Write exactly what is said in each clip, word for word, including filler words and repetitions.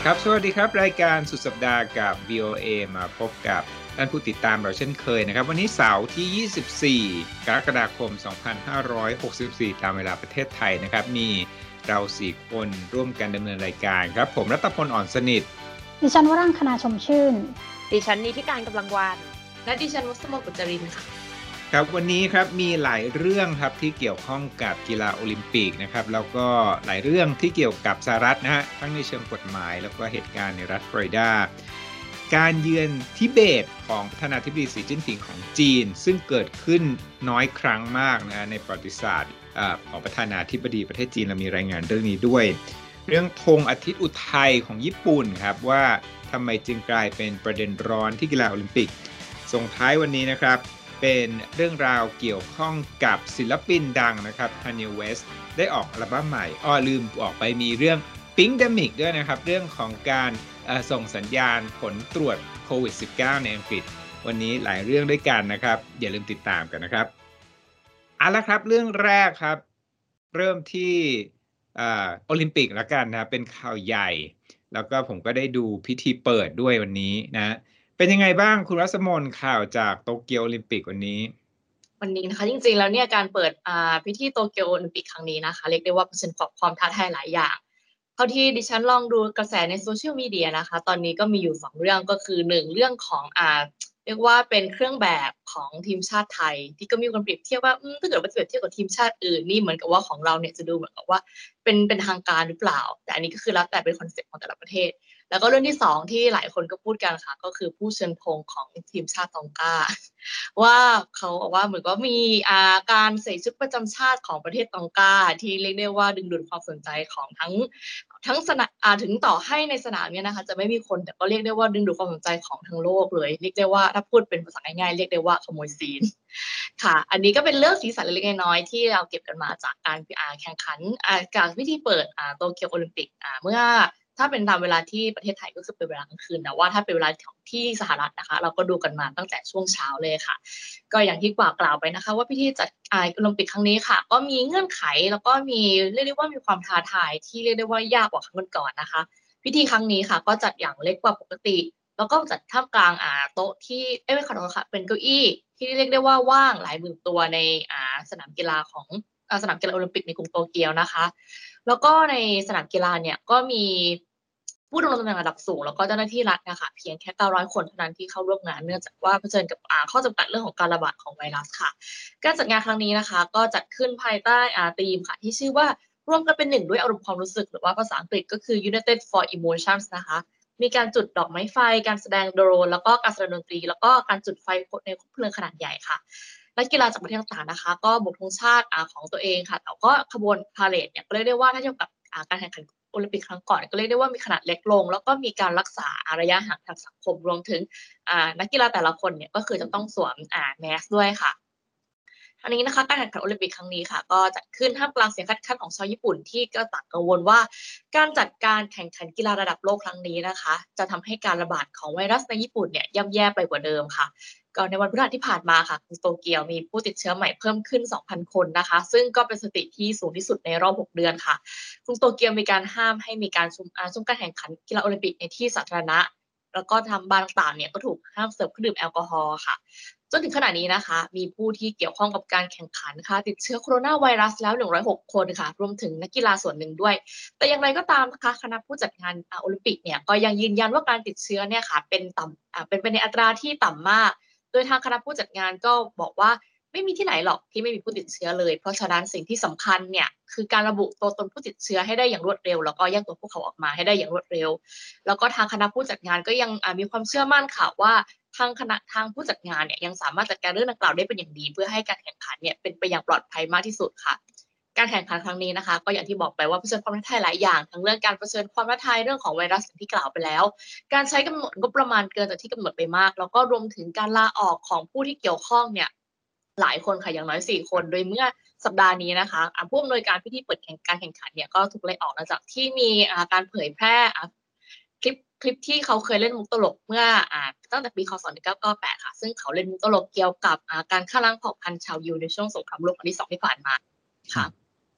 ครับสวัสดีครับรายการสุดสัปดาห์กับ วี โอ เอ มาพบกับท่านผู้ติดตามเราเช่นเคยนะครับวันนี้เสาร์ที่ยี่สิบสี่กรกฎาคมสองพันห้าร้อยหกสิบสี่ตามเวลาประเทศไทยนะครับมีเราสี่คนร่วมกันดำเนินรายการครับผมรัตพลอ่อนสนิทดิฉันวรังคณาชมชื่นดิฉันนิติการกำลังวานและดิฉันวัสมนกุจรินค่ะครับวันนี้ครับมีหลายเรื่องครับที่เกี่ยวข้องกับกีฬาโอลิมปิกนะครับแล้วก็หลายเรื่องที่เกี่ยวกับสหรัฐนะฮะทั้งในเชิงกฎหมายแล้วก็เหตุการณ์ในรัฐฟลอริดาการเยือนทิเบตของประธานาธิบดีสีจิ้นผิงของจีนซึ่งเกิดขึ้นน้อยครั้งมากนะในประวัติศาสตร์ของประธานาธิบดีประเทศจีนเรามีรายงานเรื่องนี้ด้วยเรื่องธงอาทิตย์อุทัยของญี่ปุ่นครับว่าทำไมจึงกลายเป็นประเด็นร้อนที่กีฬาโอลิมปิกส่งท้ายวันนี้นะครับเป็นเรื่องราวเกี่ยวข้องกับศิลปินดังนะครับ Kanye West ได้ออกอัลบั้มใหม่อ้อลืมออกไปมีเรื่อง Pinkdemic ด้วยนะครับเรื่องของการส่งสัญญาณผลตรวจโควิด สิบเก้า ในอังกฤษวันนี้หลายเรื่องด้วยกันนะครับอย่าลืมติดตามกันนะครับเอาละครับเรื่องแรกครับเริ่มที่โอลิมปิกแล้วกันนะเป็นข่าวใหญ่แล้วก็ผมก็ได้ดูพิธีเปิดด้วยวันนี้นะเป็นยังไงบ้างคุณรัศมนข่าวจากโตเกียวโอลิมปิกวันนี้วันนี้นะคะจริงๆแล้วเนี่ยการเปิดอ่าพิธีโตเกียวโอลิมปิกครั้งนี้นะคะเรียกได้ว่าเป็นความท้าทายหลายอย่างเท่าที่ดิฉันลองดูกระแสในโซเชียลมีเดียนะคะตอนนี้ก็มีอยู่สองเรื่องก็คือหนึ่งเรื่องของอ่าเรียกว่าเป็นเครื่องแบบของทีมชาติไทยที่ก็มีการเปรียบเทียบว่าถ้าเกิดว่าเปรียบเทียบกับทีมชาติอื่นนี่เหมือนกับว่าของเราเนี่ยจะดูเหมือนกับว่าเป็นเป็นทางการหรือเปล่าแต่อันนี้ก็คือแล้วแต่เป็นคอนเซ็ปต์ของแต่ละประเทศแล้วก็เรื่องที่สองที่หลายคนก็พูดกันค่ะก็คือผู้เชิญธงของทีมชาติตองกาว่าเขาบอกว่าเหมือนก็มีอ่าการใส่ชุดประจำชาติของประเทศตองกาที่เรียกได้ว่าดึงดูดความสนใจของทั้งทั้งสนามอ่าถึงต่อให้ในสนามเนี่ยนะคะจะไม่มีคนแต่ก็เรียกได้ว่าดึงดูดความสนใจของทั้งโลกเลยเรียกได้ว่าถ้าพูดเป็นภาษาง่ายๆเรียกได้ว่าขโมยซีนค่ะอันนี้ก็เป็นเรื่องสีสันเล็กๆน้อยๆที่เราเก็บกันมาจากการอ่าแข่งขันอ่าจากพิธีเปิดอ่าโตเกียวโอลิมปิกอ่าเมื่อถ้าเป็นตามเวลาที่ประเทศไทยก็คือเป็นเวลากลางคืนแต่ว่าถ้าเป็นเวลาของที่สหรัฐนะคะเราก็ดูกันมาตั้งแต่ช่วงเช้าเลยค่ะก็อย่างที่กว่ากล่าวไปนะคะว่าพิธีจัดโอลิมปิกครั้งนี้ค่ะก็มีเงื่อนไขแล้วก็มีเรียกได้ว่ามีความท้าทายที่เรียกได้ว่ายากกว่าครั้งก่อนๆนะคะพิธีครั้งนี้ค่ะก็จัดอย่างเล็กกว่าปกติแล้วก็จัดท่ามกลางอ่าโต๊ะที่เอ้ยไม่ขอโทษค่ะเป็นเก้าอี้ที่เรียกได้ว่าว่างหลายหมื่นตัวในอ่าสนามกีฬาของอ่าสนามกีฬาโอลิมปิกในกรุงโตเกียวนะคะแล้วก็ในสนามกีฬาเนี่ยก็มีผู้ดำรงตำแหน่งระดับสูงแล้วก็เจ้าหน้าที่รัฐนะคะเพียงแค่เก้าร้อยคนเท่านั้นที่เข้าร่วมงานเนื่องจากว่าเผชิญกับข้อจำกัดเรื่องของการระบาดของไวรัสค่ะการจัดงานครั้งนี้นะคะก็จัดขึ้นภายใต้ธีมค่ะที่ชื่อว่าร่วมกันเป็นหนึ่งด้วยอารมณ์ความรู้สึกหรือว่าภาษาอังกฤษก็คือ United for Emotions นะคะมีการจุดดอกไม้ไฟการแสดงโดรนแล้วก็การแสดงดนตรีแล้วก็การจุดไฟในคบเพลิงขนาดใหญ่ค่ะนักกีฬาจากประเทศต่างๆนะคะก็บกธงชาติของตัวเองค่ะแต่ก็ขบวนพาเหรดเนี่ยก็เรียกได้ว่าถ้าเทียบกับการแข่งขันโอลิมปิกครั้งก่อนก็เรียกได้ว่ามีขนาดเล็กลงแล้วก็มีการรักษาระยะห่างทางสังคมรวมถึงนักกีฬาแต่ละคนเนี่ยก็คือจะต้องสวมแมสด้วยค่ะอันนี้นะคะการแข่งขันโอลิมปิกครั้งนี้ค่ะก็จัดขึ้นท่ามกลางเสียงคัดค้านของชาวญี่ปุ่นที่ก็ต่างกังวลว่าการจัดการแข่งขันกีฬาระดับโลกครั้งนี้นะคะจะทำให้การระบาดของไวรัสในญี่ปุ่นเนี่ยย่ำแย่ไปกว่าเดิมค่ะก็ในวันพฤหัสที่ผ่านมาค่ะกรุงโตเกียวมีผู้ติดเชื้อใหม่เพิ่มขึ้น สองพัน คนนะคะซึ่งก็เป็นสถิติที่สูงที่สุดในรอบหกเดือนค่ะกรุงโตเกียวมีการห้ามให้มีการชุมชุมการแข่งขันกีฬาโอลิมปิกในที่สาธารณะแล้วก็ทำบาร์ต่างๆเนี่ยก็ถูกห้ามเสิร์ฟเครื่องดื่มแอลกอฮอล์ค่ะจนถึงขณะนี้นะคะมีผู้ที่เกี่ยวข้องกับการแข่งขันค่ะติดเชื้อโคโรนาไวรัสแล้วหนึ่งร้อยหกคนค่ะรวมถึงนักกีฬาส่วนหนึ่งด้วยแต่อย่างไรก็ตามนะคะคณะผู้จัดงานโอลิมปิกเนี่ยก็ยังยืนยันว่าการติดเชื้อเนี่ยค่ะเป็นต่ำเป็นไปในอัตราที่ต่ำมากโดยทางคณะผู้จัดงานก็บอกว่าไม่มีที่ไหนหรอกที่ไม่มีผู้ติดเชื้อเลยเพราะฉะนั้นสิ่งที่สำคัญเนี่ยคือการระบุตัวตนผู้ติดเชื้อให้ได้อย่างรวดเร็วแล้วก็แยกตัวพวกเขาออกมาให้ได้อย่างรวดเร็วแล้วก็ทางคณะผู้จัดงานก็ยังมีความเชื่อมั่นค่ะว่าทางคณะทางผู้จัดงานเนี่ยยังสามารถจัดการเรื่องดังกล่าวได้เป็นอย่างดีเพื่อให้การแข่งขันเนี่ยเป็นไปอย่างปลอดภัยมากที่สุดค่ะการแข่งขันครั้งนี้นะคะก็อย่างที่บอกไปว่าเผชิญความท้าทายหลายอย่างทั้งเรื่องการเผชิญความท้าทายเรื่องของไวรัสอย่างที่กล่าวไปแล้วการใช้กำหนดงบประมาณเกินจากที่กำหนดไปมากแล้วก็รวมถึงการลาออกของผู้ที่เกี่ยวข้องเนี่ยหลายคนค่ะอย่างน้อยสี่คนโดยเมื่อสัปดาห์นี้นะคะผู้อำนวยการพิธีเปิดแข่งการแข่งขันเนี่ยก็ถูกไล่ออกหลังจากที่มีการเผยแพร่คลิปคลิปที่เขาเคยเล่นมุกตลกเมื่ออ่าตั้งแต่ปีค.ศ.หนึ่งพันเก้าร้อยเก้าสิบแปดค่ะซึ่งเขาเล่นมุกตลกเกี่ยวกับการฆ่าล้างเผ่าพันธุ์ชาวยิวในช่วงสงครามโลกครั้งที่สองที่ผ่านมาค่ะ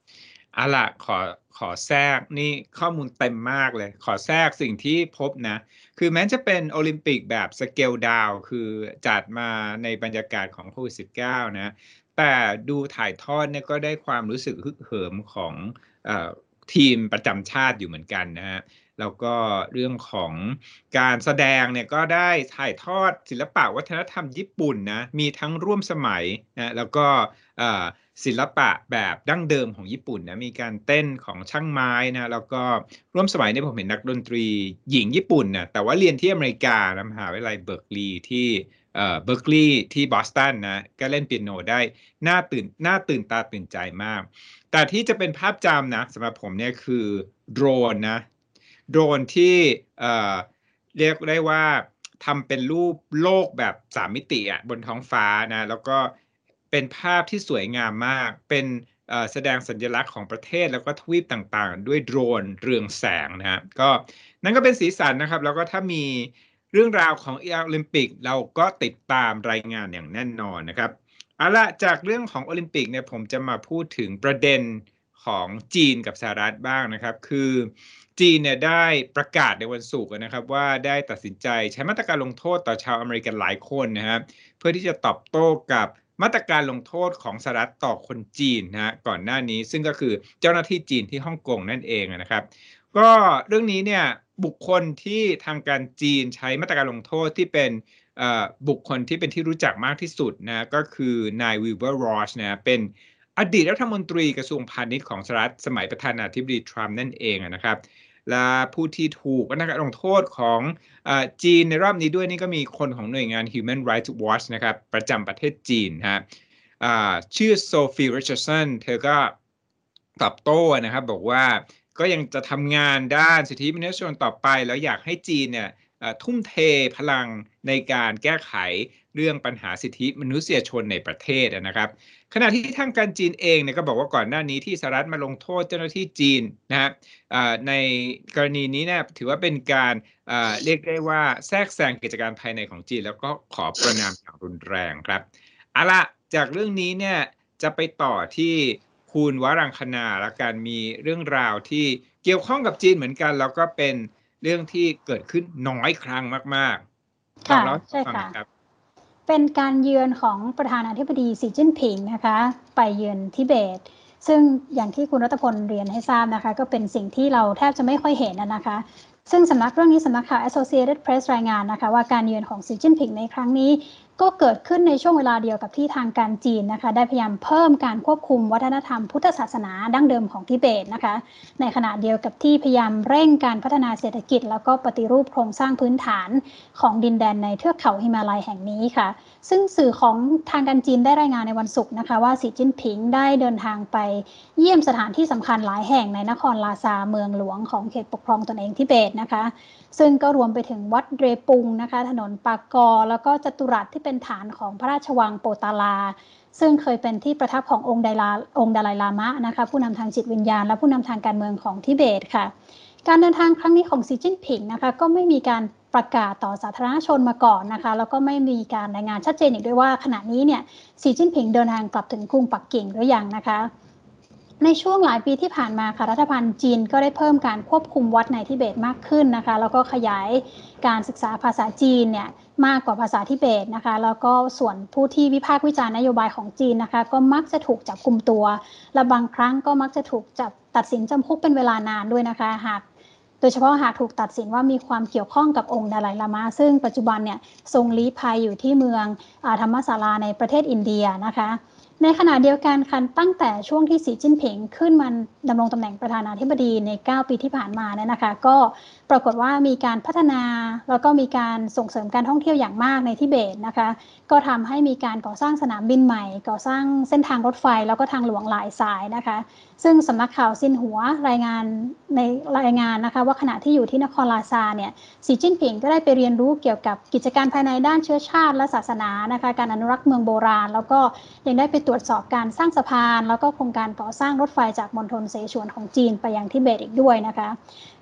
เอาล่ะขอขอแทรกนี่ข้อมูลเต็มมากเลยขอแทรกสิ่งที่พบนะคือแม้จะเป็นโอลิมปิกแบบสเกลดาวคือจัดมาในบรรยากาศของโควิด สิบเก้า นะแต่ดูถ่ายทอดเนี่ยก็ได้ความรู้สึกฮึกเหิมของเอ่อทีมประจำชาติอยู่เหมือนกันนะฮะแล้วก็เรื่องของการแสดงเนี่ยก็ได้ถ่ายทอดศิลปะวัฒนธรรมญี่ปุ่นนะมีทั้งร่วมสมัยนะแล้วก็เอ่อ ศิลปะแบบดั้งเดิมของญี่ปุ่นนะมีการเต้นของช่างไม้นะแล้วก็ร่วมสมัยนี้ผมเห็นนักดนตรีหญิงญี่ปุ่นนะแต่ว่าเรียนที่อเมริกานะมหาวิทยาลัยเบิร์กลีย์ที่เอ่อเบิร์กลีย์ที่บอสตันนะก็เล่นเปียโนได้น่าตื่นน่าตื่นตาตื่นใจมากแต่ที่จะเป็นภาพจำนะสำหรับผมเนี่ยคือโดรนนะโดรนที่เอ่อเรียกได้ว่าทำเป็นรูปโลกแบบสามมิติอ่ะบนท้องฟ้านะแล้วก็เป็นภาพที่สวยงามมากเป็นแสดงสัญลักษณ์ของประเทศแล้วก็ทวีปต่างๆด้วยโดรนเรืองแสงนะฮะก็นั่นก็เป็นสีสันนะครับแล้วก็ถ้ามีเรื่องราวของโอลิมปิกเราก็ติดตามรายงานอย่างแน่นอนนะครับเอาละจากเรื่องของโอลิมปิกเนี่ยผมจะมาพูดถึงประเด็นของจีนกับสหรัฐบ้างนะครับคือจีนเนี่ยได้ประกาศในวันศุกร์นะครับว่าได้ตัดสินใจใช้มาตรการลงโทษต่อชาวอเมริกันหลายคนนะครับเพื่อที่จะตอบโต้กับมาตรการลงโทษของสหรัฐต่อคนจีนนะฮะก่อนหน้านี้ซึ่งก็คือเจ้าหน้าที่จีนที่ฮ่องกงนั่นเองนะครับก็เรื่องนี้เนี่ยบุคคลที่ทางการจีนใช้มาตรการลงโทษที่เป็นบุคคลที่เป็นที่รู้จักมากที่สุดนะก็คือนายวิลเบอร์รอชนะเป็นอดีตรัฐมนตรีกระทรวงพาณิชย์ของสหรัฐสมัยประธานาธิบดีทรัมป์นั่นเองนะครับและผู้ที่ถูกมาตรการลงโทษของจีนในรอบนี้ด้วยนี่ก็มีคนของหน่วยงาน Human Rights Watch นะครับประจำประเทศจีนฮะชื่อโซฟีริชาร์ดสันเธอก็ตอบโต้นะครับบอกว่าก็ยังจะทำงานด้านสิทธิมนุษยชนต่อไปแล้วอยากให้จีนเนี่ยทุ่มเทพลังในการแก้ไขเรื่องปัญหาสิทธิมนุษยชนในประเทศนะครับขณะที่ทางการจีนเองเนี่ยก็บอกว่าก่อนหน้านี้ที่สหรัฐมาลงโทษเจ้าหน้าที่จีนนะฮะในกรณีนี้เนี่ยถือว่าเป็นการเรียกได้ว่าแทรกแซงกิจการภายในของจีนแล้วก็ขอประณามอย่างรุนแรงครับเอาละจากเรื่องนี้เนี่ยจะไปต่อที่คุณวรังคณาและการมีเรื่องราวที่เกี่ยวข้องกับจีนเหมือนกันแล้วก็เป็นเรื่องที่เกิดขึ้นน้อยครั้งมากๆค่ะใช่ค่ะเป็นการเยือนของประธานาธิบดีสีจิ้นผิงนะคะไปเยือนทิเบตซึ่งอย่างที่คุณรัตพลเรียนให้ทราบนะคะก็เป็นสิ่งที่เราแทบจะไม่ค่อยเห็นนะคะซึ่งสำนักเรื่องนี้สำนักข่าว Associated Press รายงานนะคะว่าการเยือนของสีจิ้นผิงในครั้งนี้ก็เกิดขึ้นในช่วงเวลาเดียวกับที่ทางการจีนนะคะได้พยายามเพิ่มการควบคุมวัฒนธรรมพุทธศาสนาดั้งเดิมของทิเบตนะคะในขณะเดียวกับที่พยายามเร่งการพัฒนาเศรษฐกิจแล้วก็ปฏิรูปโครงสร้างพื้นฐานของดินแดนในเทือกเขาหิมาลัยแห่งนี้ค่ะซึ่งสื่อของทางการจีนได้รายงานในวันศุกร์นะคะว่าสีจิ้นผิงได้เดินทางไปเยี่ยมสถานที่สำคัญหลายแห่งในนครลาซาเมืองหลวงของเขตปกครองตนเองทิเบตนะคะซึ่งก็รวมไปถึงวัดเรปุงนะคะถนนปากกอแล้วก็จัตุรัสที่เป็นฐานของพระราชวังโปตาลาซึ่งเคยเป็นที่ประทับขององค์ไดลาองค์ดาไลลามะนะคะผู้นำทางจิตวิญญาณและผู้นำทางการเมืองของทิเบตค่ะการเดินทางครั้งนี้ของสีจิ้นผิงนะคะก็ไม่มีการประกาศต่อสาธารณชนมาก่อนนะคะแล้วก็ไม่มีการรายงานชัดเจนอีกด้วยว่าขณะนี้เนี่ยสีจิ้นผิงเดินทางกลับถึงกรุงปักกิ่งหรือยังนะคะในช่วงหลายปีที่ผ่านมาค่ะรัฐบาลจีนก็ได้เพิ่มการควบคุมวัดในทิเบตมากขึ้นนะคะแล้วก็ขยายการศึกษาภาษาจีนเนี่ยมากกว่าภาษาทิเบตนะคะแล้วก็ส่วนผู้ที่วิพากษ์วิจารณ์นโยบายของจีนนะคะก็มักจะถูกจับกุมตัวและบางครั้งก็มักจะถูกจับตัดสินจำคุกเป็นเวลานานด้วยนะคะหากโดยเฉพาะหากถูกตัดสินว่ามีความเกี่ยวข้องกับองค์ดาไลลามะซึ่งปัจจุบันเนี่ยทรงลี้ภัยอยู่ที่เมืองธรรมศาลาในประเทศอินเดียนะคะในขณะเดียวกันค่ะตั้งแต่ช่วงที่สีจิ้นผิงขึ้นมาดำรงตำแหน่งประธานาธิบดีในเก้าปีที่ผ่านมาเนี่ยนะคะก็ปรากฏว่ามีการพัฒนาแล้วก็มีการส่งเสริมการท่องเที่ยวอย่างมากในทิเบตนะคะก็ทำให้มีการก่อสร้างสนามบินใหม่ก่อสร้างเส้นทางรถไฟแล้วก็ทางหลวงหลายสายนะคะซึ่งสำนักข่าวซินหัวรายงานในรายงานนะคะว่าขณะที่อยู่ที่นครลาซาเนี่ยสีจิ้นผิงก็ได้ไปเรียนรู้เกี่ยวกับกิจการภายในด้านเชื้อชาติและศาสนานะคะการอนุรักษ์เมืองโบราณแล้วก็ยังได้ไปตรวจสอบการสร้างสะพานแล้วก็โครงการก่อสร้างรถไฟจากมณฑลเสฉวนของจีนไปยังทิเบตอีกด้วยนะคะ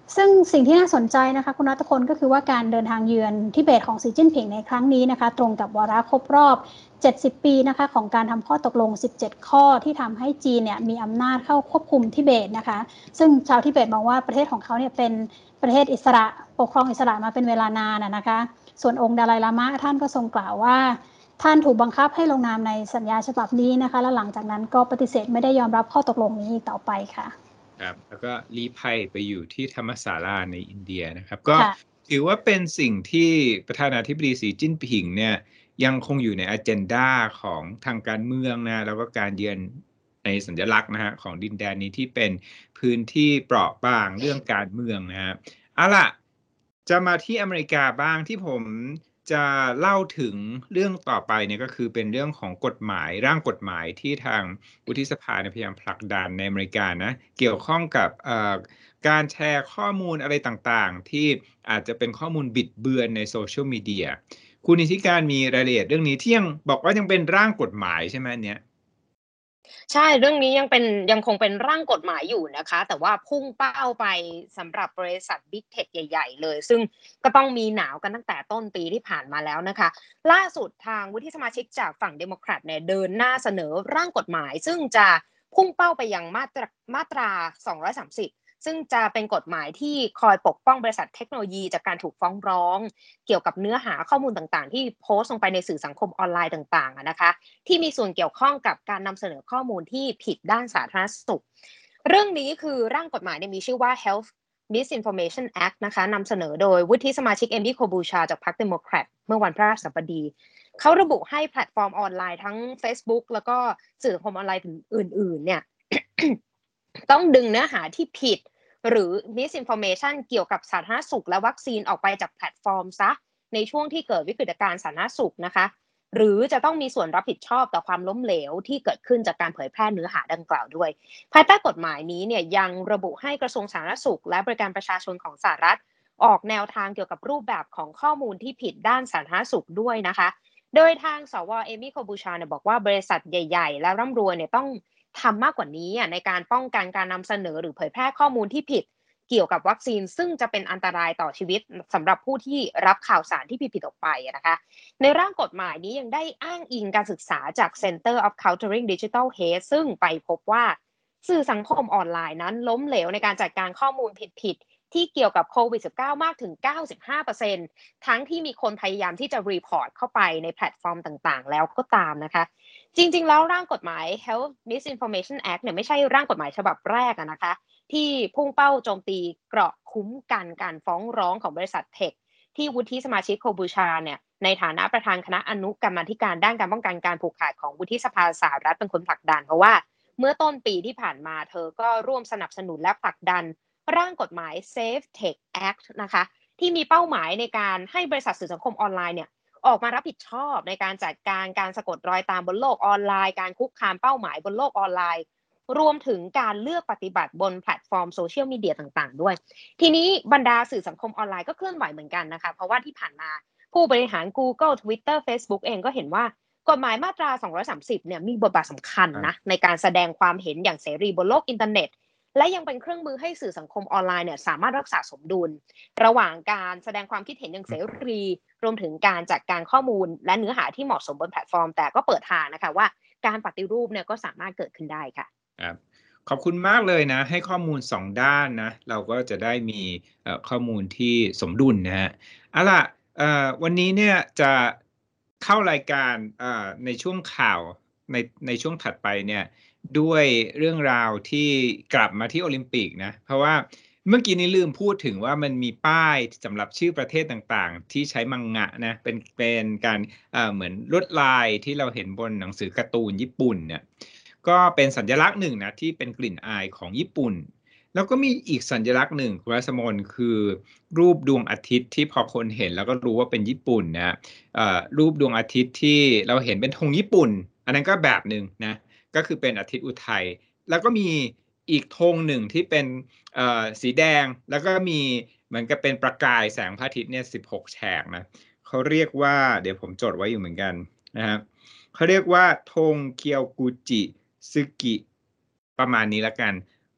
ซึ่งสิ่งที่น่าสนใจนะคะคุณรัตพลก็คือว่าการเดินทางเยือนทิเบตของสีจิ้นผิงในครั้งนี้นะคะตรงกับวาระครบรอบเจ็ดสิบปีนะคะของการทำข้อตกลงสิบเจ็ดข้อที่ทำให้จีนเนี่ยมีอำนาจเข้าควบคุมทิเบตนะคะซึ่งชาวทิเบตมองว่าประเทศของเขาเนี่ยเป็นประเทศอิสระปกครองอิสระมาเป็นเวลานานนะคะส่วนองค์ดาไลลามะท่านก็ทรงกล่าวว่าท่านถูกบังคับให้ลงนามในสัญญาฉบับนี้นะคะและหลังจากนั้นก็ปฏิเสธไม่ได้ยอมรับข้อตกลงนี้อีกต่อไปค่ะครับแล้วก็ลี้ภัยไปอยู่ที่ธรรมศาลาในอินเดียนะครับก็ถือว่าเป็นสิ่งที่ประธานาธิบดีสีจิ้นผิงเนี่ยยังคงอยู่ในอเจนดาของทางการเมืองนะแล้วก็การเยือนในสัญลักษณ์นะฮะของดินแดนนี้ที่เป็นพื้นที่เปราะบางเรื่องการเมืองนะฮะเอาล่ะจะมาที่อเมริกาบ้างที่ผมจะเล่าถึงเรื่องต่อไปเนี่ยก็คือเป็นเรื่องของกฎหมายร่างกฎหมายที่ทางวุฒิสภาพยายามผลักดันในอเมริกานะเกี่ยวข้องกับการแชร์ข้อมูลอะไรต่างๆที่อาจจะเป็นข้อมูลบิดเบือนในโซเชียลมีเดียคุณนิติการมีรายละเอียดเรื่องนี้ที่ยังบอกว่ายังเป็นร่างกฎหมายใช่ไหมเนี่ยใช่เรื่องนี้ยังเป็นยังคงเป็นร่างกฎหมายอยู่นะคะแต่ว่าพุ่งเป้าไปสำหรับบริษัท Big Tech ใหญ่ๆเลยซึ่งก็ต้องมีหนาวกันตั้งแต่ต้นปีที่ผ่านมาแล้วนะคะล่าสุดทางวุฒิสมาชิกจากฝั่งเดโมแครตเนี่ยเดินหน้าเสนอร่างกฎหมายซึ่งจะพุ่งเป้าไปยังมาตรามาตราสองร้อยสามสิบซึ่งจะเป็นกฎหมายที่คอยปกป้องบริษัทเทคโนโลยีจากการถูกฟ้องร้องเกี่ยวกับเนื้อหาข้อมูลต่างๆที่โพสต์ลงไปในสื่อสังคมออนไลน์ต่างๆนะคะที่มีส่วนเกี่ยวข้องกับการนำเสนอข้อมูลที่ผิดด้านสาธารณสุขเรื่องนี้คือร่างกฎหมายมีชื่อว่า Health Misinformation Act นะคะนำเสนอโดยวุฒิสมาชิกเอมมี่โคบูชาจากพรรคเดโมแครตเมื่อวันพฤหัสบดีเขาระบุให้แพลตฟอร์มออนไลน์ทั้ง Facebook แล้วก็สื่อสังคมออนไลน์อื่นๆเนี่ย ต้องดึงเนื้อหาที่ผิดหรือ misinformation เกี่ยวกับสาธารณสุขและวัคซีนออกไปจากแพลตฟอร์มซะในช่วงที่เกิดวิกฤตการณ์สาธารณสุขนะคะหรือจะต้องมีส่วนรับผิดชอบต่อความล้มเหลวที่เกิดขึ้นจากการเผยแพร่เนื้อหาดังกล่าวด้วยภายใต้กฎหมายนี้เนี่ยยังระบุให้กระทรวงสาธารณสุขและบริการประชาชนของสหรัฐออกแนวทางเกี่ยวกับรูปแบบของข้อมูลที่ผิดด้านสาธารณสุขด้วยนะคะโดยทางสวเอมี่โคบูชาเนี่ยบอกว่าบริษัทใหญ่ๆและร่ำรวยเนี่ยต้องทำมากกว่านี้ในการป้องกันการนำเสนอหรือเผยแพร่ข้อมูลที่ผิดเกี่ยวกับวัคซีนซึ่งจะเป็นอันตรายต่อชีวิตสำหรับผู้ที่รับข่าวสารที่ผิดๆออกไปนะคะในร่างกฎหมายนี้ยังได้อ้างอิงการศึกษาจาก Center of Countering Digital Hate ซึ่งไปพบว่าสื่อสังคมออนไลน์นั้นล้มเหลวในการจัดการข้อมูลผิดๆที่เกี่ยวกับโควิด สิบเก้า มากถึง เก้าสิบห้าเปอร์เซ็นต์ ทั้งที่มีคนพยายามที่จะรีพอร์ตเข้าไปในแพลตฟอร์มต่างๆแล้วก็ตามนะคะจริงๆแล้วร่างกฎหมาย Health Misinformation Act เนี่ยไม่ใช่ร่างกฎหมายฉบับแรกนะคะที่พุ่งเป้าโจมตีเกราะคุ้มกันการฟ้องร้องของบริษัทเทคที่วุฒิสมาชิกโคบูชาเนี่ยในฐานะประธานคณะอนุกรรมาธิการด้านการป้องกันการผูกขาดของวุฒิสภาสหรัฐเป็นคนผลักดันเพราะว่าเมื่อต้นปีที่ผ่านมาเธอก็ร่วมสนับสนุนและผลักดันร่างกฎหมาย Safe Tech Act นะคะที่มีเป้าหมายในการให้บริษัทสื่อสังคมออนไลน์เนี่ยออกมารับผิดชอบในการจัดการการสะกดรอยตามบนโลกออนไลน์การคุกคามเป้าหมายบนโลกออนไลน์รวมถึงการเลือกปฏิบัติบนแพลตฟอร์มโซเชียลมีเดียต่างๆด้วยทีนี้บรรดาสื่อสังคมออนไลน์ก็เคลื่อนไหวเหมือนกันนะคะเพราะว่าที่ผ่านมาผู้บริหาร Google Twitter Facebook เองก็เห็นว่ากฎหมายมาตราสองร้อยสามสิบเนี่ยมีบทบาทสำคัญนะในการแสดงความเห็นอย่างเสรีบนโลกอินเทอร์เน็ตและยังเป็นเครื่องมือให้สื่อสังคมออนไลน์เนี่ยสามารถรักษาสมดุลระหว่างการแสดงความคิดเห็นอย่างเสรีรวมถึงการจัดการข้อมูลและเนื้อหาที่เหมาะสมบนแพลตฟอร์มแต่ก็เปิดทางนะคะว่าการปฏิรูปเนี่ยก็สามารถเกิดขึ้นได้ค่ะครับขอบคุณมากเลยนะให้ข้อมูลสองด้านนะเราก็จะได้มีข้อมูลที่สมดุลนะฮะเอาล่ะวันนี้เนี่ยจะเข้ารายการในช่วงข่าวในในช่วงถัดไปเนี่ยด้วยเรื่องราวที่กลับมาที่โอลิมปิกนะเพราะว่าเมื่อกี้นี้ลืมพูดถึงว่ามันมีป้ายสำหรับชื่อประเทศต่างๆที่ใช้มังงะนะเป็นเป็นการเหมือนลวดลายที่เราเห็นบนหนังสือการ์ตูนญี่ปุ่นเนี่ยก็เป็นสัญลักษณ์หนึ่งนะที่เป็นกลิ่นอายของญี่ปุ่นแล้วก็มีอีกสัญลักษณ์หนึ่งคุณรัศมนคือรูปดวงอาทิตย์ที่พอคนเห็นแล้วก็รู้ว่าเป็นญี่ปุ่นนะรูปดวงอาทิตย์ที่เราเห็นเป็นธงญี่ปุ่นอันนั้นก็แบบหนึ่งนะก็คือเป็นอาทิตย์อุทัยแล้วก็มีอีกธงหนึ่งที่เป็นสีแดงแล้วก็มีเหมือนกับเป็นประกายแสงพระอาทิตย์เนี่ยสิบหกแฉกนะเขาเรียกว่าเดี๋ยวผมจดไว้อยู่เหมือนกันนะครับเขาเรียกว่าธงเคียวกุจิซึกิประมาณนี้ละกัน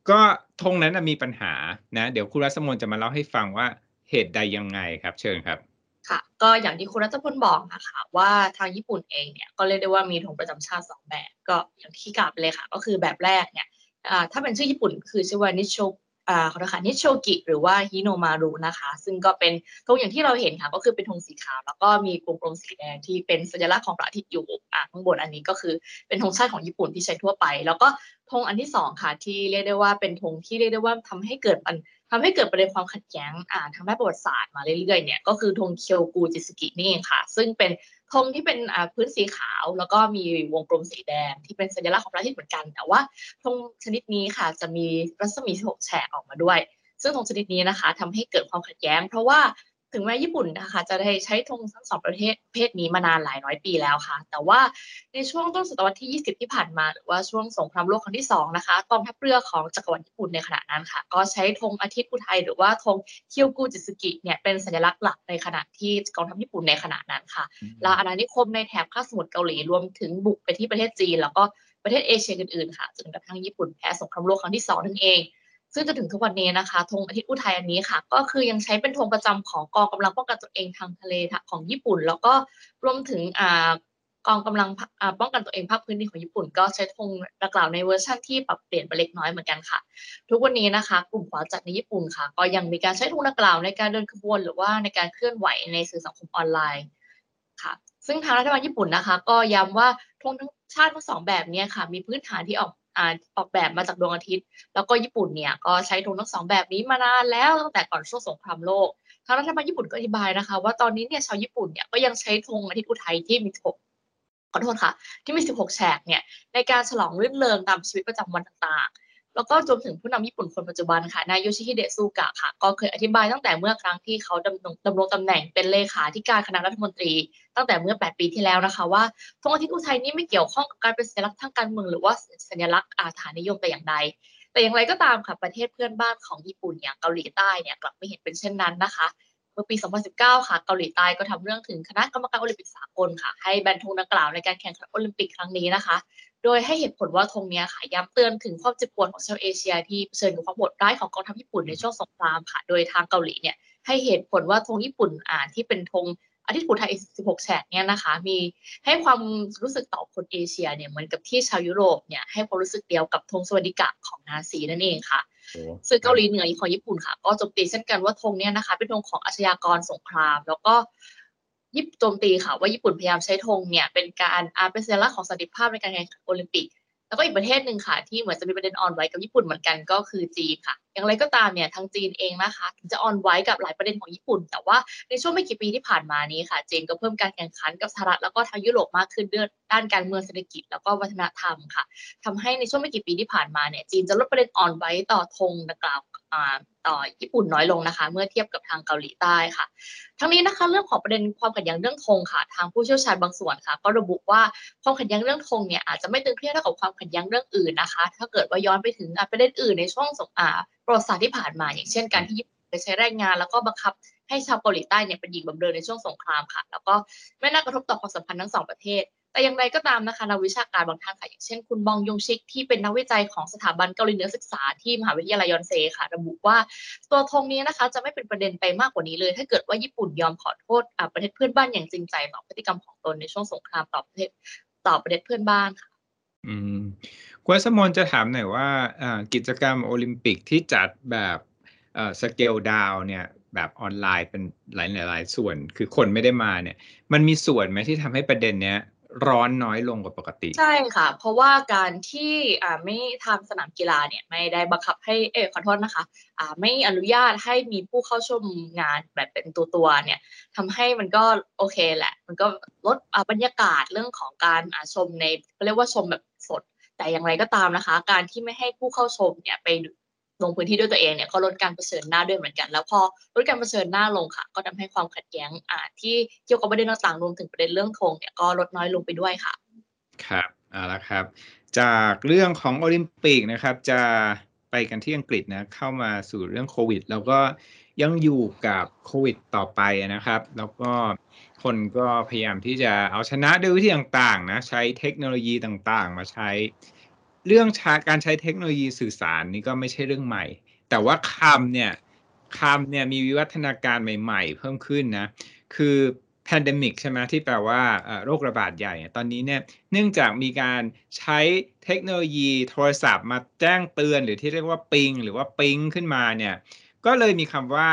ก็ธงนั้นมีปัญหานะเดี๋ยวคุณรัศมนจะมาเล่าให้ฟังว่าเหตุใดยังไงครับเชิญครับค่ะก็อย่างที่คุณรัตพลบอกนะคะว่าทางญี่ปุ่นเองเนี่ยก็เรียกได้ว่ามีธงประจำชาติสองแบบก็อย่างที่กล่าวไปเลยค่ะก็คือแบบแรกเนี่ยถ้าเป็นชื่อญี่ปุ่นคือชื่อว่านิโชอ่าขอโทษค่ะนิโชกิหรือว่าฮิโนมารุนะคะซึ่งก็เป็นธงอย่างที่เราเห็นค่ะก็คือเป็นธงสีขาวแล้วก็มีกลมๆสีแดงที่เป็นสัญลักษณ์ของพระอาทิตย์อยู่อ่าข้างบนอันนี้ก็คือเป็นธงชาติของญี่ปุ่นที่ใช้ทั่วไปแล้วก็ธงอันที่สองค่ะที่เรียกได้ว่าเป็นธงที่เรียกได้ว่าทำให้เกิดมันทำให้เกิดประเด็นความขัดแย้งอ่าทางด้านประวัติศาสตร์มาเรื่อยๆเนี่ยก็คือธงเคียวกูจิสกินี่เองค่ะซึ่งเป็นธงที่เป็นอ่าพื้นสีขาวแล้วก็มีวงกลมสีแดงที่เป็นสัญลักษณ์ของพระอาทิตย์เหมือนกันแต่ว่าธงชนิดนี้ค่ะจะมีรัศมีหกแฉกออกมาด้วยซึ่งธงชนิดนี้นะคะทำให้เกิดความขัดแย้งเพราะว่าถึงแม้ญี่ปุ่นนะคะจะได้ใช้ธงทั้งสองประเทศเพศนี้มานานหลายร้อยปีแล้วค่ะแต่ว่าในช่วงต้นศตวรรษที่ยี่สิบที่ผ่านมาหรือว่าช่วงสงครามโลกครั้งที่สองนะคะกองทัพเรือของจักรวรรดิญี่ปุ่นในขณะนั้นค่ะก็ใช้ธงอาทิตย์อุทัยหรือว่าธงเคียวกูจิสึกิเนี่ยเป็นสัญลักษณ์หลักในขณะที่กองทัพญี่ปุ่นในขณะนั้นค่ะและอาณานิคมในแถบคาบสมุทรเกาหลีรวมถึงบุกไปที่ประเทศจีนแล้วก็ประเทศเอเชียอื่นๆค่ะจนกระทั่งญี่ปุ่นแพ้สงครามโลกครั้งที่สองนั่นเองซึ่งจนถึงทุกวันนี้นะคะธงอาทิตย์อุทัยอันนี้ค่ะก็คือยังใช้เป็นธงประจำของกองกำลังป้องกันตัวเองทางทะเลของญี่ปุ่นแล้วก็รวมถึงอ่ากองกำลังป้องกันตัวเองภาคพื้นดินของญี่ปุ่นก็ใช้ธงดังกล่าวในเวอร์ชันที่ปรับเปลี่ยนไปเล็กน้อยเหมือนกันค่ะทุกวันนี้นะคะกลุ่มขวาจัดในญี่ปุ่นค่ะก็ยังมีการใช้ธงดังกล่าวในการเดินขบวนหรือว่าในการเคลื่อนไหวในสื่อสังคมออนไลน์ค่ะซึ่งทางรัฐบาลญี่ปุ่นนะคะก็ย้ำว่าธงทั้งชาติทั้งสองแบบนี้ค่ะมีพื้นฐานที่ออกออกแบบมาจากดวงอาทิตย์แล้วก็ญี่ปุ่นเนี่ยก็ใช้ธงทั้งสองแบบนี้มานานแล้วตั้งแต่ก่อนช่วงสงครามโลกทางรัฐบาลญี่ปุ่นก็อธิบายนะคะว่าตอนนี้เนี่ยชาวญี่ปุ่นเนี่ยก็ยังใช้ธงอาทิตย์อุทัยที่มีหกขอโทษค่ะที่มีสิบหกแฉกเนี่ยในการฉลองรื่นเริงตามชีวิตประจำวันต่างๆแล้วก็รวมถึงผู้นำญี่ปุ่นคนปัจจุบันค่ะนายโยชิฮิเดะซูกะค่ะก็เคยอธิบายตั้งแต่เมื่อครั้งที่เขาดำรงดำรงตำแหน่งเป็นเลขาธิการคณะรัฐมนตรีตั้งแต่เมื่อแปดปีที่แล้วนะคะว่าธงอาทิตย์อุทัยนี้ไม่เกี่ยวข้องกับการเป็นสัญลักษณ์ทางการเมืองหรือว่าสัญลักษณ์อาฐานนิยมแต่อย่างใดแต่อย่างไรก็ตามค่ะประเทศเพื่อนบ้านของญี่ปุ่นอย่างเกาหลีใต้เนี่ยกลับไม่เห็นเป็นเช่นนั้นนะคะเมื่อปีสองพันสิบเก้าค่ะเกาหลีใต้ก็ทำเรื่องถึงคณะกรรมการโอลิมปิกสากลค่ะให้แบนธงดังกล่าวในการแข่งขันโอลิมปิกครั้งนี้นะคะโดยให้เหตุผลว่าธงนี้ค่ะย้ำเตือนถึงความเจ็บปวดของชาวเอเชียที่เผชิญกับความโหดร้ายของกองทัพญี่ปุ่นในช่วงสงครามค่ะโดยทางเกาหลีเนี่ยให้เหตุผลว่าธงญี่ปุ่นอ่าที่เป็นธงอาทิตย์อุทัยสิบหกแฉกเนี่ยนะคะมีให้ความรู้สึกต่อคนเอเชียเนี่ยเหมือนกับที่ชาวยุโรปเนี่ยให้ความรู้สึกเดียวกับธงสวัสดิกะของนาซีนั่นเองค่ะซึ่งเกาหลีเหนือของญี่ปุ่นค่ะก็โจมตีเช่นกันว่าธงเนี่ยนะคะเป็นธงของอาชญากรสงครามแล้วก็ญี่ปุ่นโจมตีค่ะว่าญี่ปุ่นพยายามใช้ธงเนี่ยเป็นการอาเป็นสัญลักษณ์ของสันติภาพในการแข่งขันโอลิมปิกแล้วก็อีกประเทศหนึ่งค่ะที่เหมือนจะมีประเด็นอ่อนไหวกับญี่ปุ่นเหมือนกันก็คือจีนค่ะอย่างไรก็ตามเนี่ยทางจีนเองนะคะถึงจะอ่อนไหวกับหลายประเด็นของญี่ปุ่นแต่ว่าในช่วงไม่กี่ปีที่ผ่านมานี้ค่ะจีนก็เพิ่มการแข่งขันกับสหรัฐแล้วก็ทางยุโรปมากขึ้นด้านการเมืองเศรษฐกิจแล้วก็วัฒนธรรมค่ะทำให้ในช่วงไม่กี่ปีที่ผ่านมาเนี่ยจีนจะลดประเด็นอ่อนไหวต่อธงดังกล่าวต่อญี่ปุ่นน้อยลงนะคะเมื่อเทียบกับทางเกาหลีใต้ค่ะทั้งนี้นะคะเรื่องของประเด็นความขัดแย้งเรื่องธงค่ะทางผู้เชี่ยวชาญบางส่วนค่ะก็ระบุว่าความขัดแย้งเรื่องธงเนี่ยอาจจะไม่ตึงเครียดเท่ากับความขัดแย้งเรื่องอื่นนะคะถ้าเกิดว่าย้อนไปถึงประเด็นอื่นในช่วงสงครามประวัติศาสตร์ที่ผ่านมาอย่างเช่นการที่ญี่ปุ่นใช้แรงงานแล้วก็บังคับให้ชาวเกาหลีใต้เนี่ยเป็นหญิงบำเรอในช่วงสงครามค่ะแล้วก็ไม่น่ากระทบต่อความสัมพันธ์ทั้งสองประเทศแต่อย่างไรก็ตามนะคะนักวิชาการบางท่านค่ะอย่างเช่นคุณบองยงชิกที่เป็นนักวิจัยของสถาบันเกาหลีเหนือศึกษาที่มหาวิทยาลัยยอนเซค่ะระบุว่าตัวธงนี้นะคะจะไม่เป็นประเด็นไปมากกว่านี้เลยถ้าเกิดว่าญี่ปุ่นยอมขอโทษประเทศเพื่อนบ้านอย่างจริงใจต่อพฤติกรรมของตนในช่วงสงครามต่อประเทศต่อประเทศเพื่อนบ้านค่ะอืมคุณสมนจะถามหน่อยว่ากิจกรรมโอลิมปิกที่จัดแบบสเกลดาวน์เนี่ยแบบออนไลน์เป็นหลายๆส่วนคือคนไม่ได้มาเนี่ยมันมีส่วนไหมที่ทำให้ประเด็นเนี้ยร้อนน้อยลงกว่าปกติใช่ค่ะเพราะว่าการที่อ่าไม่ทางสนามกีฬาเนี่ยไม่ได้บังคับให้เออขอโทษนะคะอ่าไม่อนุญาตให้มีผู้เข้าชมงานแบบเป็นตัวๆเนี่ยทำให้มันก็โอเคแหละมันก็ลดอ่าบรรยากาศเรื่องของการอ่าชมในเขาเรียกว่าชมแบบสดแต่อย่างไรก็ตามนะคะการที่ไม่ให้ผู้เข้าชมเนี่ยไปลงพื้นที่ด้วยตัวเองเนี่ยก็ลดการเผชิญหน้าด้วยเหมือนกันแล้วพอลดการเผชิญหน้าลงค่ะก็ทำให้ความขัดแย้งอ่าที่เกี่ยวกับประเด็นต่างๆรวมถึงประเด็นเรื่องธงเนี่ยก็ลดน้อยลงไปด้วยค่ะครับเอาละครับจากเรื่องของโอลิมปิกนะครับจะไปกันที่อังกฤษนะเข้ามาสู่เรื่องโควิดแล้วก็ยังอยู่กับโควิดต่อไปนะครับแล้วก็คนก็พยายามที่จะเอาชนะด้วยวิธีต่างๆนะใช้เทคโนโลยีต่างๆมาใช้เรื่องการใช้เทคโนโลยีสื่อสารนี่ก็ไม่ใช่เรื่องใหม่แต่ว่าคำเนี่ยคำเนี่ยมีวิวัฒนาการใหม่ๆเพิ่มขึ้นนะคือ pandemic ใช่ไหมที่แปลว่าโรคระบาดใหญ่ตอนนี้เนี่ยเนื่องจากมีการใช้เทคโนโลยีโทรศัพท์มาแจ้งเตือนหรือที่เรียกว่าปิงหรือว่าปิงขึ้นมาเนี่ยก็เลยมีคำว่า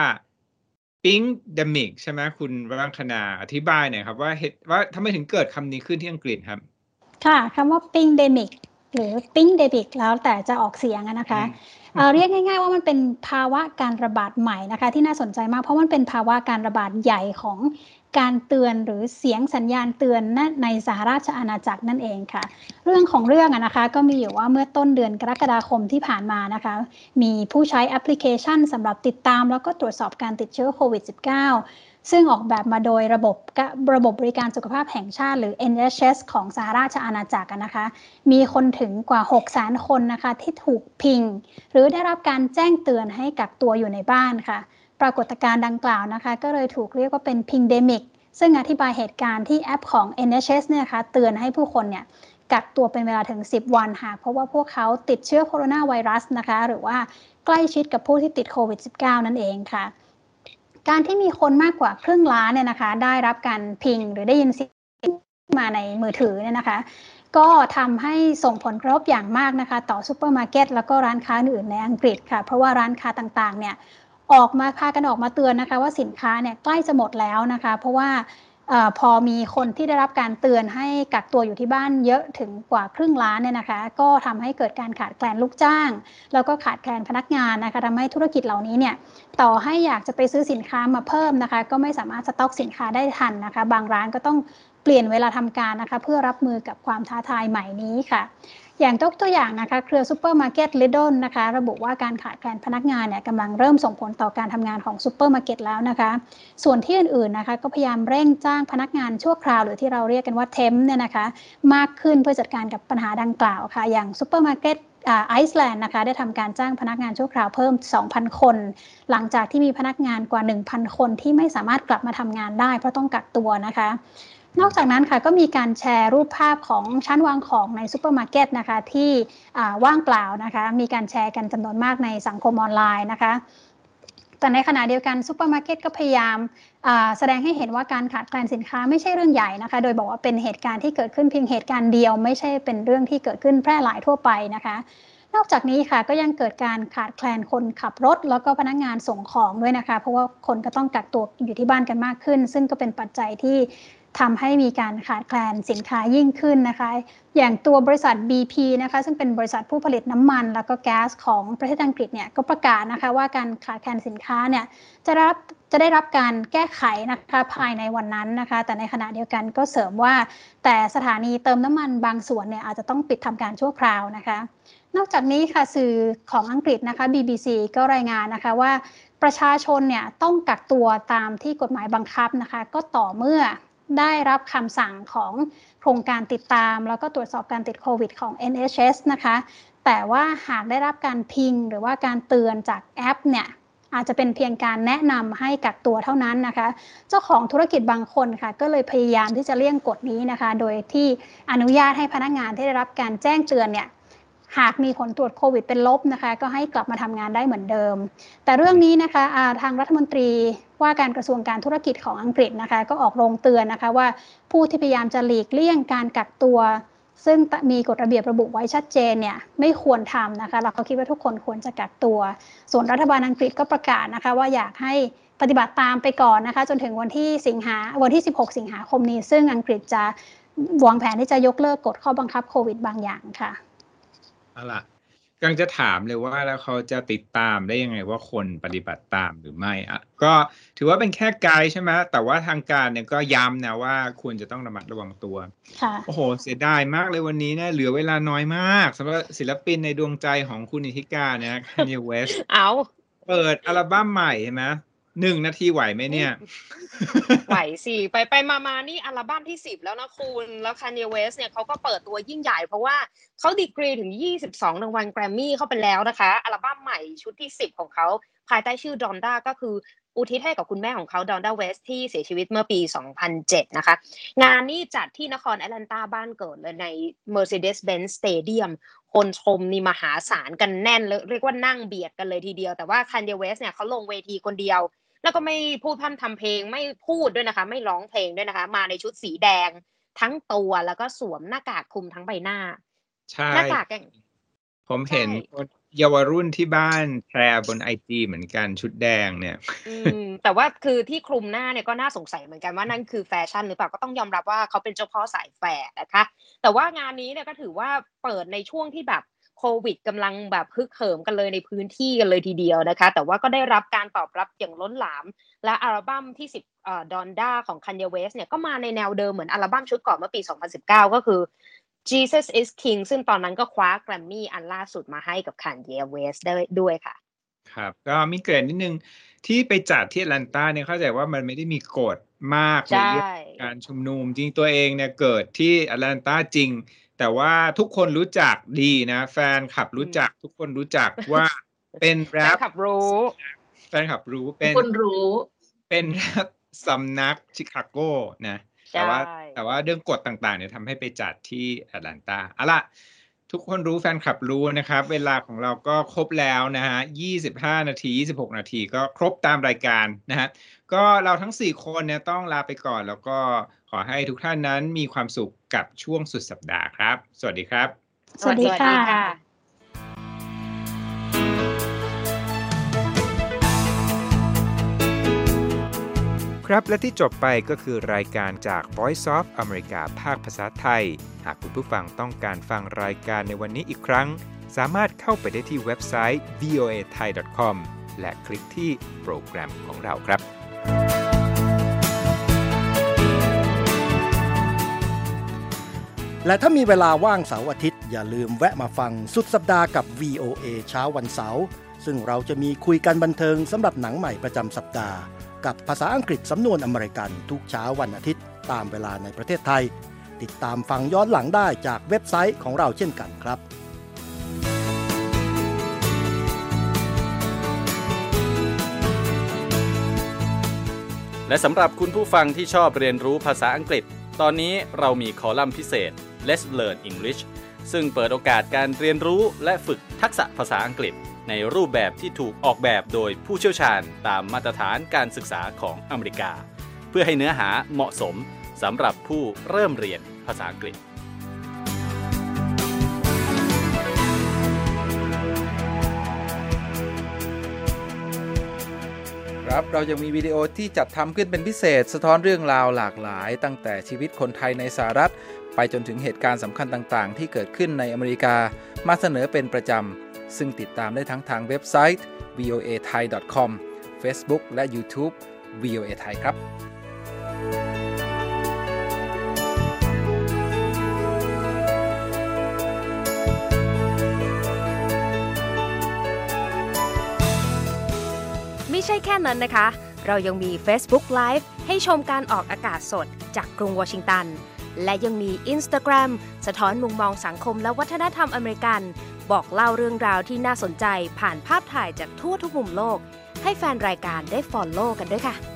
pingdemic ใช่ไหมคุณรังคณาอธิบายหน่อยครับว่าว่าทำไมถึงเกิดคำนี้ขึ้นที่อังกฤษครับค่ะคำว่า pingdemic หรือ pingdemic แล้วแต่จะออกเสียงนะคะเอ่อเรียกง่ายๆว่ามันเป็นภาวะการระบาดใหม่นะคะที่น่าสนใจมากเพราะมันเป็นภาวะการระบาดใหญ่ของการเตือนหรือเสียงสัญญาณเตือนในสหราชอาณาจักรนั่นเองค่ะเรื่องของเรื่องอะนะคะก็มีอยู่ว่าเมื่อต้นเดือนกรกฎาคมที่ผ่านมานะคะมีผู้ใช้แอปพลิเคชันสำหรับติดตามแล้วก็ตรวจสอบการติดเชื้อโควิด สิบเก้า ซึ่งออกแบบมาโดยระบบระบบบริการสุขภาพแห่งชาติหรือ เอ็น เอช เอส ของสหราชอาณาจักรนะคะมีคนถึงกว่า หกแสน คนนะคะที่ถูกพิงหรือได้รับการแจ้งเตือนให้กักตัวอยู่ในบ้านค่ะปรากฏการณ์ดังกล่าวนะคะก็เลยถูกเรียกว่าเป็น Pingdemic ซึ่งอธิบายเหตุการณ์ที่แอปของ เอ็น เอช เอส เนี่ยนะคะเตือนให้ผู้คนเนี่ยกักตัวเป็นเวลาถึงสิบวันหากเพราะว่าพวกเขาติดเชื้อโคโรนาไวรัสนะคะหรือว่าใกล้ชิดกับผู้ที่ติดโควิด สิบเก้า นั่นเองค่ะการที่มีคนมากกว่าครึ่งล้านเนี่ยนะคะได้รับการพิงหรือได้ยินเสียงมาในมือถือเนี่ยนะคะก็ทำให้ส่งผลกระทบอย่างมากนะคะต่อซูเปอร์มาร์เก็ตแล้วก็ร้านค้าอื่นในอังกฤษค่ะเพราะว่าร้านค้าต่างๆเนี่ยออกมาพากันออกมาเตือนนะคะว่าสินค้าเนี่ยใกล้จะหมดแล้วนะคะเพราะว่าเอ่อพอมีคนที่ได้รับการเตือนให้กักตัวอยู่ที่บ้านเยอะถึงกว่าครึ่งล้านเนี่ยนะคะก็ทำให้เกิดการขาดแคลนลูกจ้างแล้วก็ขาดแคลนพนักงานนะคะทำให้ธุรกิจเหล่านี้เนี่ยต่อให้อยากจะไปซื้อสินค้ามาเพิ่มนะคะก็ไม่สามารถสต็อกสินค้าได้ทันนะคะบางร้านก็ต้องเปลี่ยนเวลาทำการนะคะเพื่อรับมือกับความท้าทายใหม่นี้ค่ะอย่างตัวอย่างนะคะเครือซูเปอร์มาร์เก็ต Lidl นะคะระบุว่าการขาดแคลนพนักงานเนี่ยกำลังเริ่มส่งผลต่อการทำงานของซูเปอร์มาร์เก็ตแล้วนะคะส่วนที่อื่นๆนะคะก็พยายามเร่งจ้างพนักงานชั่วคราวหรือที่เราเรียกกันว่าเทมเนี่ยนะคะมากขึ้นเพื่อจัดการกับปัญหาดังกล่าวค่ะอย่างซูเปอร์มาร์เก็ตไอซ์แลนด์นะคะได้ทำการจ้างพนักงานชั่วคราวเพิ่ม สองพัน คนหลังจากที่มีพนักงานกว่า หนึ่งพัน คนที่ไม่สามารถกลับมาทำงานได้เพราะต้องกักตัวนะคะนอกจากนั้นค่ะก็มีการแชร์รูปภาพของชั้นวางของในซูเปอร์มาร์เก็ตนะคะที่ว่างเปล่านะคะมีการแชร์กันจำนวนมากในสังคมออนไลน์นะคะแต่ในขณะเดียวกันซูเปอร์มาร์เก็ตก็พยายามแสดงให้เห็นว่าการขาดแคลนสินค้าไม่ใช่เรื่องใหญ่นะคะโดยบอกว่าเป็นเหตุการณ์ที่เกิดขึ้นเพียงเหตุการณ์เดียวไม่ใช่เป็นเรื่องที่เกิดขึ้นแพร่หลายทั่วไปนะคะนอกจากนี้ค่ะก็ยังเกิดการขาดแคลนคนขับรถแล้วก็พนักงานส่งของด้วยนะคะเพราะว่าคนก็ต้องกักตัวอยู่ที่บ้านกันมากขึ้นซึ่งก็เป็นปัจจัยที่ทำให้มีการขาดแคลนสินค้ายิ่งขึ้นนะคะอย่างตัวบริษัท บี พี นะคะซึ่งเป็นบริษัทผู้ผลิตน้ำมันแล้วก็แก๊สของประเทศอังกฤษเนี่ยก็ประกาศนะคะว่าการขาดแคลนสินค้าเนี่ยจะรับจะได้รับการแก้ไขนะคะภายในวันนั้นนะคะแต่ในขณะเดียวกันก็เสริมว่าแต่สถานีเติมน้ำมันบางส่วนเนี่ยอาจจะต้องปิดทำการชั่วคราวนะคะนอกจากนี้ค่ะสื่อของอังกฤษนะคะ บี บี ซี ก็รายงานนะคะว่าประชาชนเนี่ยต้องกักตัวตามที่กฎหมายบังคับนะคะก็ต่อเมื่อได้รับคำสั่งของโครงการติดตามแล้วก็ตรวจสอบการติดโควิดของ เอ็น เอช เอส นะคะแต่ว่าหากได้รับการพิงหรือว่าการเตือนจากแอปเนี่ยอาจจะเป็นเพียงการแนะนำให้กักตัวเท่านั้นนะคะเจ้าของธุรกิจบางคนค่ะก็เลยพยายามที่จะเลี่ยงกฎนี้นะคะโดยที่อนุญาตให้พนักงานที่ได้รับการแจ้งเตือนเนี่ยหากมีผลตรวจโควิดเป็นลบนะคะก็ให้กลับมาทำงานได้เหมือนเดิมแต่เรื่องนี้นะคะทางรัฐมนตรีว่าการกระทรวงการธุรกิจของอังกฤษนะคะก็ออกโรงเตือนนะคะว่าผู้ที่พยายามจะหลีกเลี่ยงการกักตัวซึ่งมีกฎระเบียบระบุไว้ชัดเจนเนี่ยไม่ควรทำนะคะเราคิดว่าทุกคนควรจะกักตัวส่วนรัฐบาลอังกฤษก็ประกาศนะคะว่าอยากให้ปฏิบัติตามไปก่อนนะคะจนถึงวันที่สิงหาวันที่สิบหกสิงหาคมนี้ซึ่งอังกฤษจะวางแผนที่จะยกเลิกกฎข้อบังคับโควิดบางอย่างค่ะเอาล่ะกำลังจะถามเลยว่าแล้วเขาจะติดตามได้ยังไงว่าคนปฏิบัติตามหรือไม่อ่ะก็ถือว่าเป็นแค่ไกด์ใช่ไหมแต่ว่าทางการเนี่ยก็ย้ำนะว่าควรจะต้องระมัดระวังตัวโอ้โหเสียดายมากเลยวันนี้เนี่ยเหลือเวลาน้อยมากสำหรับศิลปินในดวงใจของคุณนิติการเนี่ย Kanye West เอาเปิดอัลบั้มใหม่ใช่ไหมหนึ่งนาทีไหวไหมเนี่ยไหวสิไปไปมาๆนี่อัลบั้มที่สิบแล้วนะคุณแล้ว Kanye West เนี่ยเขาก็เปิดตัวยิ่งใหญ่เพราะว่าเขาดีกรีถึงยี่สิบสองรางวัลแกรมมี่เข้าไปแล้วนะคะอัลบั้มใหม่ชุดที่สิบของเขาภายใต้ชื่อ Donda ก็คืออุทิศให้กับคุณแม่ของเขา Donda West ที่เสียชีวิตเมื่อปีสองพันเจ็ดนะคะงานนี้จัดที่นครแอตแลนตาบ้านเกิดเลยใน Mercedes-Benz Stadium โหคนชมนี่มหาศาลกันแน่นเลยเรียกว่านั่งเบียดกันเลยทีเดียวแต่ว่า Kanye West เนี่ยเขาลงเวทีคนเดียวแล้วก็ไม่พูดพร่ำทำเพลงไม่พูดด้วยนะคะไม่ร้องเพลงด้วยนะคะมาในชุดสีแดงทั้งตัวแล้วก็สวมหน้ากากคลุมทั้งใบหน้าใช่หน้ากากอย่างผมเห็นเยาวรุ่นที่บ้านแชร์บน ไอ จี เหมือนกันชุดแดงเนี่ยอืมแต่ว่าคือที่คลุมหน้าเนี่ยก็น่าสงสัยเหมือนกันว่านั่นคือแฟชั่นหรือเปล่าก็ต้องยอมรับว่าเขาเป็นเจ้าพ่อสายแฟร์นะคะแต่ว่างานนี้เนี่ยก็ถือว่าเปิดในช่วงที่แบบโควิดกำลังแบบฮึกเหิมกันเลยในพื้นที่กันเลยทีเดียวนะคะแต่ว่าก็ได้รับการตอบรับอย่างล้นหลามและอัลบั้มที่สิบเอ่อ Donda ของ Kanye West เนี่ยก็มาในแนวเดิมเหมือนอัลบั้มชุดก่อนเมื่อปีสองพันสิบเก้าก็คือ Jesus is King ซึ่งตอนนั้นก็คว้าแกรมมี่อันล่าสุดมาให้กับ Kanye West ได้ด้วยค่ะครับก็มีเกรดนิดนึงที่ไปจัดที่แอตแลนตาเนี่ยเข้าใจว่ามันไม่ได้มีกฎมากในเรื่องการชุมนุมจริงตัวเองเนี่ยเกิดที่แอตแลนตาจริงแต่ว่าทุกคนรู้จักดีนะแฟนคลับรู้จักทุกคนรู้จักว่าเป็นแรปแฟนคลับรู้แฟนคลับรู้เป็นคนรู้เป็นแรปสำนักชิคาโกนะแต่ว่าแต่ว่าเรื่องกฎต่างๆเนี่ยทำให้ไปจัดที่แอตแลนตาเอาล่ะทุกคนรู้แฟนคลับรู้นะครับเวลาของเราก็ครบแล้วนะฮะยี่สิบห้านาทียี่สิบหกนาทีก็ครบตามรายการนะฮะก็เราทั้งสี่คนเนี่ยต้องลาไปก่อนแล้วก็ขอให้ทุกท่านนั้นมีความสุขกับช่วงสุดสัปดาห์ครับสวัสดีครับสวัสดีค่ะครับและที่จบไปก็คือรายการจาก Voice of America ภาคภาษาไทยหากคุณผู้ฟังต้องการฟังรายการในวันนี้อีกครั้งสามารถเข้าไปได้ที่เว็บไซต์ วี โอ เอ ไทย ดอท คอม และคลิกที่โปรแกรมของเราครับและถ้ามีเวลาว่างเสาร์อาทิตย์อย่าลืมแวะมาฟังสุดสัปดาห์กับ วี โอ เอ เช้าวันเสาร์ซึ่งเราจะมีคุยกันบันเทิงสำหรับหนังใหม่ประจำสัปดาห์กับภาษาอังกฤษสำนวนอเมริกันทุกเช้าวันอาทิตย์ตามเวลาในประเทศไทยติดตามฟังย้อนหลังได้จากเว็บไซต์ของเราเช่นกันครับและสำหรับคุณผู้ฟังที่ชอบเรียนรู้ภาษาอังกฤษตอนนี้เรามีคอลัมน์พิเศษ Let's Learn English ซึ่งเปิดโอกาสการเรียนรู้และฝึกทักษะภาษาอังกฤษในรูปแบบที่ถูกออกแบบโดยผู้เชี่ยวชาญตามมาตรฐานการศึกษาของอเมริกาเพื่อให้เนื้อหาเหมาะสมสำหรับผู้เริ่มเรียนภาษาอังกฤษครับเรายังมีวิดีโอที่จัดทำขึ้นเป็นพิเศษสะท้อนเรื่องราวหลากหลายตั้งแต่ชีวิตคนไทยในสหรัฐไปจนถึงเหตุการณ์สำคัญต่างๆที่เกิดขึ้นในอเมริกามาเสนอเป็นประจำซึ่งติดตามได้ทั้งทางเว็บไซต์ วี โอ เอ ไทย ดอท คอม Facebook และ YouTube วี โอ เอ Thai ครับไม่ใช่แค่นั้นนะคะเรายังมี Facebook Live ให้ชมการออกอากาศสดจากกรุงวอชิงตันและยังมี Instagram สะท้อนมุมมองสังคมและวัฒนธรรมอเมริกันบอกเล่าเรื่องราวที่น่าสนใจผ่านภาพถ่ายจากทั่วทุกมุมโลกให้แฟนรายการได้ follow กันด้วยค่ะ